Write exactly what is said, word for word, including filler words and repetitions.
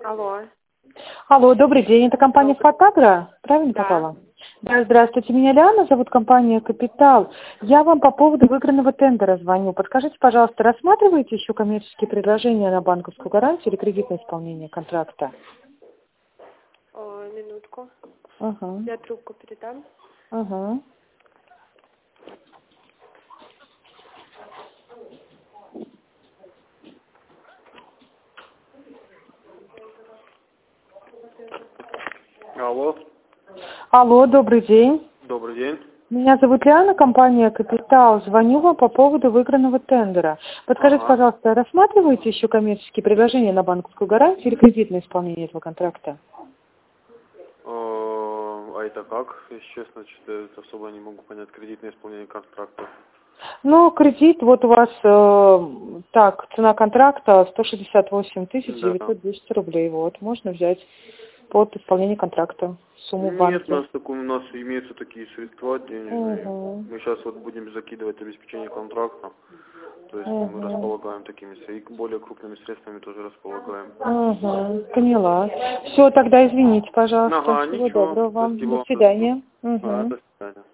Алло. Алло, добрый день. Это компания «Фотагра». Правильно Да. попала? Да, здравствуйте. Меня Лиана зовут, компания «Капитал». Я вам по поводу выигранного тендера звоню. Подскажите, пожалуйста, рассматриваете еще коммерческие предложения на банковскую гарантию или кредитное исполнение контракта? О, минутку. Ага. Я трубку передам. Ага. Алло, Алло, добрый день. добрый день. Меня зовут Лиана, компания «Капитал». Звоню вам по поводу выигранного тендера. Подскажите, Ага. пожалуйста, рассматриваете еще коммерческие предложения на банковскую гарантию или кредитное исполнение этого контракта? Э, А это как? Если честно, что-то особо не могу понять. Кредитное исполнение контракта. Ну, кредит, вот у вас, э, так, цена контракта сто шестьдесят восемь тысяч Да. девятьсот десять рублей. Вот, можно взять под исполнение контракта сумму в Нет, у банке. нас, такой, у нас имеются такие средства денежные. Угу. Мы сейчас вот будем закидывать обеспечение контракта. То есть мы Угу. располагаем такими и более крупными средствами тоже располагаем. Угу. Поняла. Все, тогда извините, пожалуйста. Ага, Всего ничего. доброго вам. До Спасибо. свидания. А, Угу. до свидания.